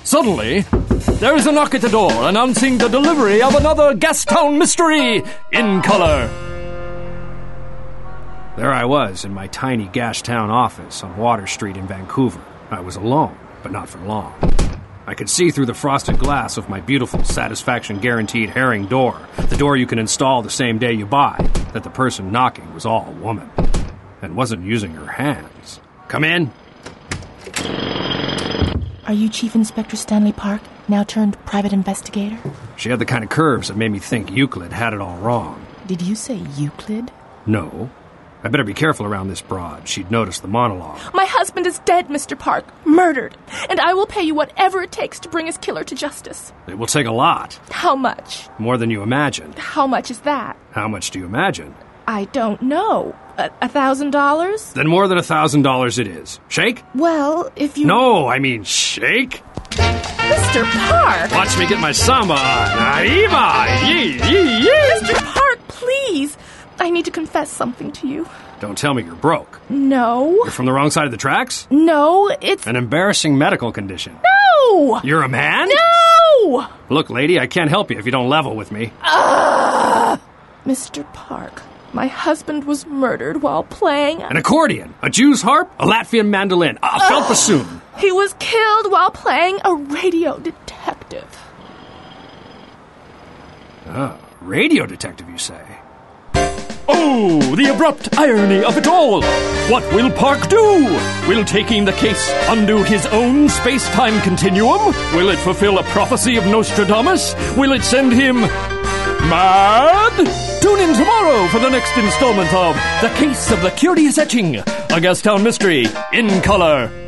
Suddenly, there is a knock at the door announcing the delivery of another Gastown mystery in color. There I was in my tiny Gastown office on Water Street in Vancouver. I was alone, but not for long. I could see through the frosted glass of my beautiful Satisfaction Guaranteed herring door, the door you can install the same day you buy, that the person knocking was all a woman and wasn't using her hands. Come in. Are you Chief Inspector Stanley Park, now turned private investigator? She had the kind of curves that made me think Euclid had it all wrong. Did you say Euclid? No. I better be careful around this broad. She'd noticed the monologue. My husband is dead, Mr. Park. Murdered. And I will pay you whatever it takes to bring his killer to justice. It will take a lot. How much? More than you imagine. How much is that? How much do you imagine? I don't know. $1,000? Then more than $1,000 it is. Shake? Well, if you... No, I mean shake. Mr. Park! Watch me get my samba on. Aiva! Yee, yee, yee! Mr. Park, please! I need to confess something to you. Don't tell me you're broke. No. You're from the wrong side of the tracks? No, it's... An embarrassing medical condition. No! You're a man? No! Look, lady, I can't help you if you don't level with me. Mr. Park, my husband was murdered while playing... An accordion, a Jew's harp, a Latvian mandolin, a felt bassoon. He was killed while playing a radio detective. Radio detective, you say? Oh, the abrupt irony of it all! What will Park do? Will taking the case undo his own space-time continuum? Will it fulfill a prophecy of Nostradamus? Will it send him mad? Tune in tomorrow for the next installment of The Case of the Curious Etching, a Gastown mystery in color.